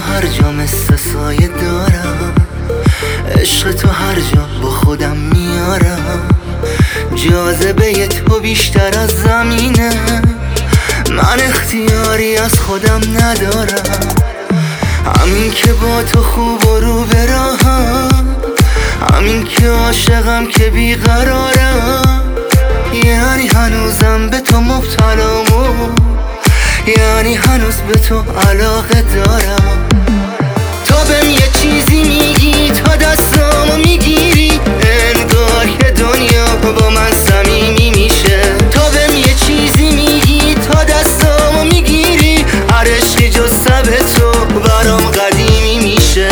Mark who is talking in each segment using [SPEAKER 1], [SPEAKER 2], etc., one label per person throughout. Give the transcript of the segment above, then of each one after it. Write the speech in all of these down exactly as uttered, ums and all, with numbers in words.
[SPEAKER 1] هر جا مثل سایه دارم، عشق تو هر جا با خودم میارم. جاذبه تو بیشتر از زمینه، من اختیاری از خودم ندارم. همین که با تو خوب و رو به راهم، همین که عاشقم که بیقرارم. یعنی هنوزم به تو مبتلام و یعنی هنوز به تو علاقه دارم. تو بهم یه چیزی میگی، تا دستامو میگیری، انگار که دنیا با من صمیمی میشه. تو بهم یه چیزی میگی، تا دستامو میگیری، هر عشقی جز سب تو برام قدیمی میشه.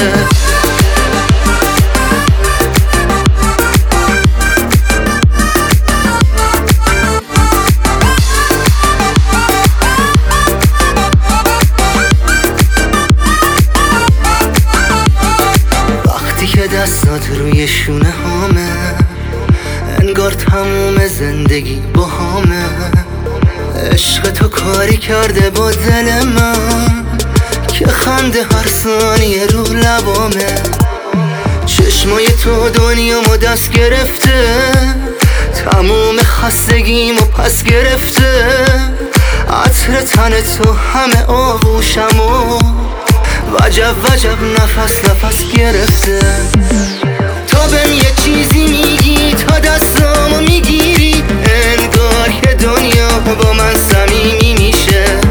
[SPEAKER 1] که دستات روی شونه هامه، انگار تموم زندگی با همه. عشق تو کاری کرده با دل من که خنده هر ثانیه رو لبامه. چشمای تو دنیامو دست گرفته، تموم خستگیمو پس گرفته. عطر تن تو همه آغوشمو وجب وجب نفس نفس گرفته. تو بهم یه چیزی میگی، تا دستامو میگیری، انگار که دنیا با من صمیمی میشه.